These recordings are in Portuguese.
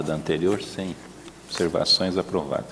da anterior, sem observações, aprovada.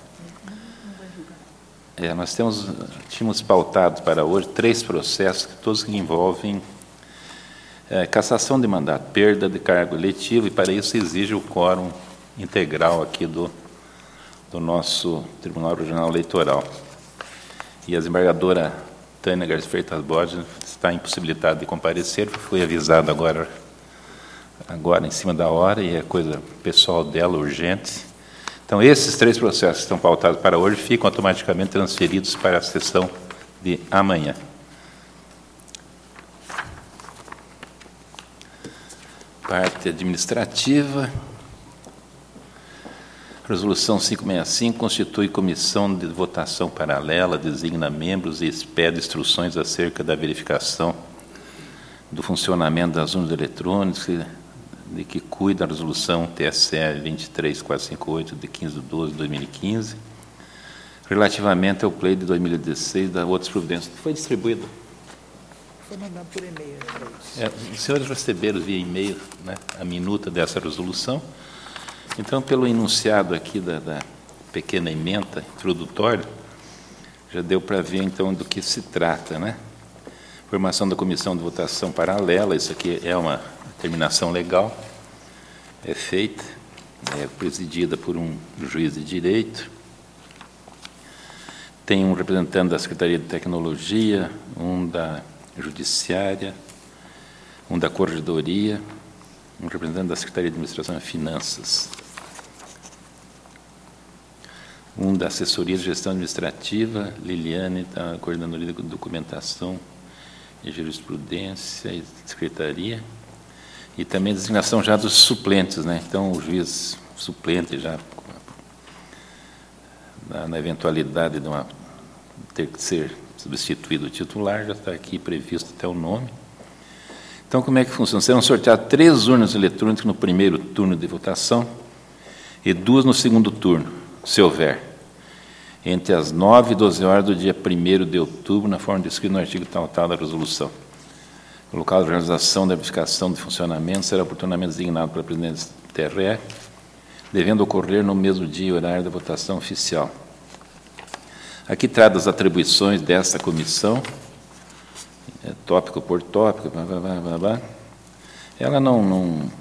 Nós tínhamos pautado para hoje 3 processos, todos que envolvem cassação de mandato, perda de cargo eletivo, e para isso exige o quórum integral aqui do nosso Tribunal Regional Eleitoral. E a desembargadora Tânia Garcia Freitas Borges está impossibilitada de comparecer, foi avisada agora em cima da hora, e é coisa pessoal dela, urgente. Então, esses 3 processos que estão pautados para hoje ficam automaticamente transferidos para a sessão de amanhã. Parte administrativa. Resolução 565 constitui comissão de votação paralela, designa membros e expede instruções acerca da verificação do funcionamento das urnas eletrônicas, de que cuida a resolução TSE 23458, de 15/12/2015, relativamente ao pleito de 2016 da outras providências. Foi distribuído? Foi mandado por e-mail. Os senhores receberam via e-mail, né, a minuta dessa resolução. Então, pelo enunciado aqui da pequena ementa introdutória, já deu para ver, então, do que se trata, né? Formação da comissão de votação paralela, isso aqui é uma determinação legal, é feita, é presidida por um juiz de direito, tem um representante da Secretaria de Tecnologia, um da Judiciária, um da Corregedoria, um representante da Secretaria de Administração e Finanças, um da Assessoria de Gestão Administrativa, Liliane, da Coordenadoria de Documentação e Jurisprudência e Secretaria, e também a designação já dos suplentes, né? Então, o juiz suplente, já na eventualidade de ter que ser substituído o titular, já está aqui previsto até o nome. Então, como é que funciona? Serão sorteadas 3 urnas eletrônicas no primeiro turno de votação e 2 no segundo turno, se houver, entre as 9 e 12 horas do dia 1º de outubro, na forma descrita no artigo tal da resolução. O local de realização da verificação de funcionamento será oportunamente designado pela presidência do TRE, devendo ocorrer no mesmo dia e horário da votação oficial. Aqui trata as atribuições desta comissão, tópico por tópico, ela não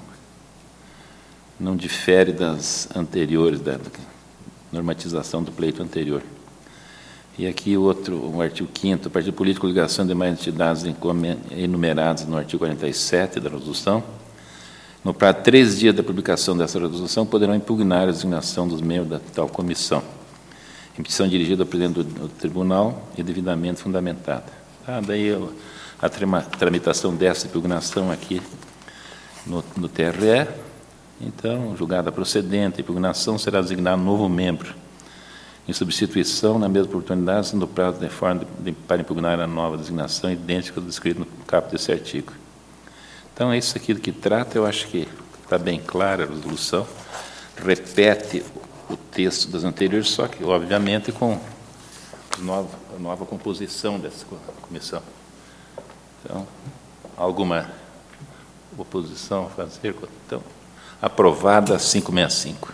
difere das anteriores, da normatização do pleito anterior. E aqui o artigo 5º, partido político, ligação de demais entidades enumeradas no artigo 47 da resolução, no prazo de 3 dias da publicação dessa resolução, poderão impugnar a designação dos membros da tal comissão, em petição dirigida ao presidente do tribunal e devidamente fundamentada. Daí a tramitação dessa impugnação aqui no TRE, então, julgada procedente, a impugnação será designado um novo membro, em substituição, na mesma oportunidade, sendo o prazo de forma para impugnar a nova designação idêntica ao descrito no caput desse artigo. Então, é isso aqui do que trata, eu acho que está bem clara a resolução, repete o texto das anteriores, só que, obviamente, com a nova composição dessa comissão. Então, alguma oposição a fazer? Então, aprovada 565.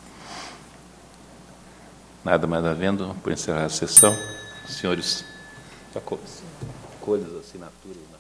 Nada mais havendo, por encerrar a sessão. Senhores, colhem as assinaturas.